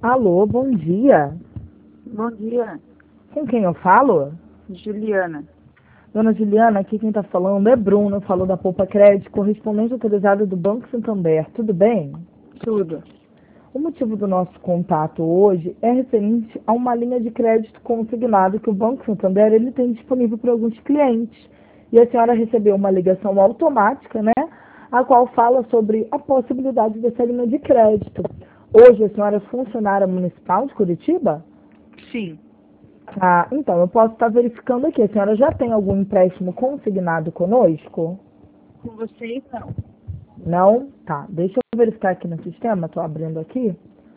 Alô, bom dia. Bom dia, Com quem eu falo? Juliana. Dona Juliana, aqui quem está falando é Bruno, falou da Poupa Crédito, correspondente autorizada do Banco Santander. Tudo bem? Tudo. O motivo do nosso contato hoje é referente a uma linha de crédito consignado que o Banco Santander ele tem disponível para alguns clientes. E a senhora recebeu uma ligação automática, né? A qual fala sobre a possibilidade dessa linha de crédito. Hoje a senhora é funcionária municipal de Curitiba? Sim. Ah, então, eu posso estar verificando aqui. A senhora já tem algum empréstimo consignado conosco? Com vocês, não. Não? Tá. Deixa eu verificar aqui no sistema. Estou abrindo aqui.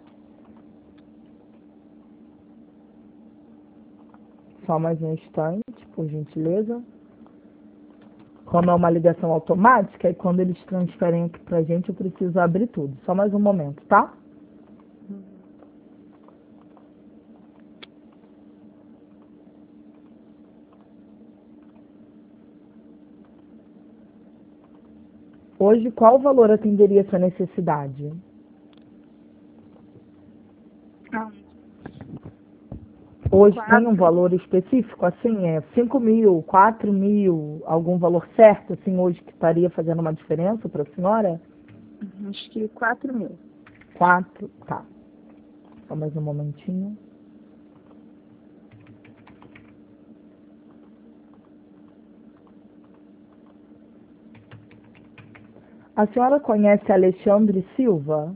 Só mais um instante, por gentileza. Como é uma ligação automática, e quando eles transferem aqui pra gente, eu preciso abrir tudo. Só mais um momento, tá? Hoje, qual valor atenderia a sua necessidade? Ah, Hoje tem um 4. valor específico, assim, 5 mil, 4 mil, algum valor certo, assim, hoje que estaria fazendo uma diferença para a senhora? Acho que 4.000. 4, tá. Só mais um momentinho. A senhora conhece Alexandre Silva?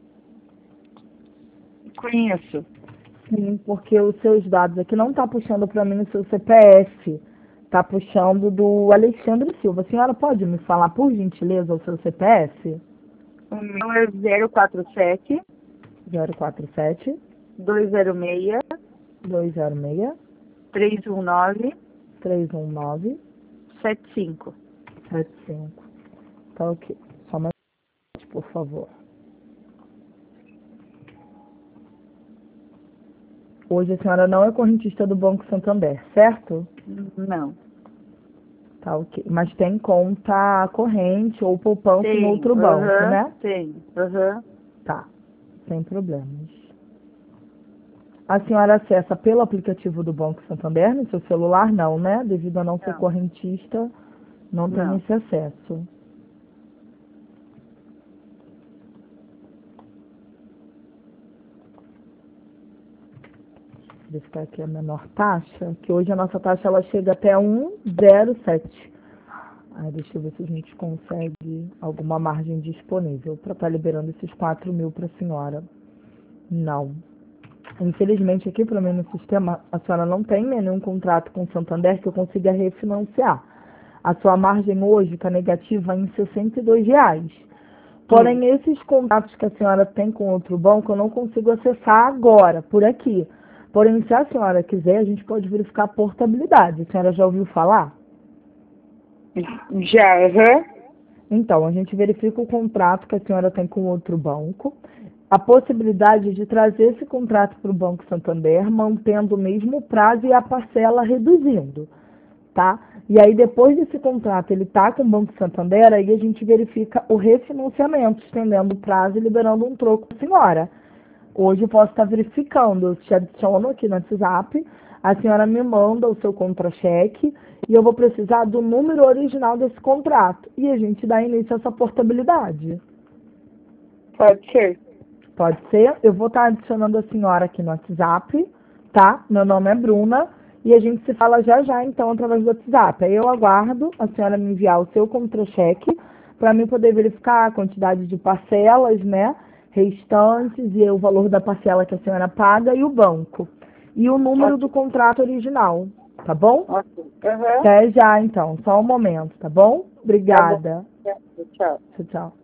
Conheço. Sim, porque os seus dados aqui não tá puxando para mim o seu CPF. Tá puxando do Alexandre Silva. A senhora pode me falar, por gentileza, o seu CPF? O meu é 047 047 206 206 319 319 75. 75. Tá ok. Só mais um minuto, por favor. Hoje a senhora não é correntista do Banco Santander, certo? Não. Tá ok. Mas tem conta corrente ou poupança em Tenho. outro banco, né? Tenho. Aham. Tá. Sem problemas. A senhora acessa pelo aplicativo do Banco Santander no seu celular? Não, né? Devido a não ser Não. correntista, não tem Não. esse acesso. Vou verificar aqui a menor taxa, que hoje a nossa taxa ela chega até 1,07. Aí deixa eu ver se a gente consegue alguma margem disponível para estar liberando esses 4 mil para a senhora. Não. Infelizmente aqui para mim no sistema a senhora não tem nenhum contrato com o Santander que eu consiga refinanciar. A sua margem hoje está negativa em R$ 62. Porém, esses contratos que a senhora tem com outro banco, eu não consigo acessar agora, por aqui. Porém, se a senhora quiser, a gente pode verificar a portabilidade. A senhora já ouviu falar? Já, aham. Então, a gente verifica o contrato que a senhora tem com outro banco, a possibilidade de trazer esse contrato para o Banco Santander, mantendo o mesmo prazo e a parcela reduzindo, tá? E aí, depois desse contrato, ele tá com o Banco Santander, aí a gente verifica o refinanciamento, estendendo o prazo e liberando um troco para a senhora. Hoje eu posso estar verificando, eu te adiciono aqui no WhatsApp, a senhora me manda o seu contra-cheque e eu vou precisar do número original desse contrato. E a gente dá início a essa portabilidade. Pode ser. Pode ser? Eu vou estar adicionando a senhora aqui no WhatsApp, tá? Meu nome é Bruna e a gente se fala já já, então, através do WhatsApp. Aí eu aguardo a senhora me enviar o seu contra-cheque para mim poder verificar a quantidade de parcelas, né? Restantes e o valor da parcela que a senhora paga e o banco. E o número do Ok. contrato original, tá bom? Ok. Aham. Até já, então. Só um momento, tá bom? Tá bom. Obrigada. Tchau. Tchau, tchau.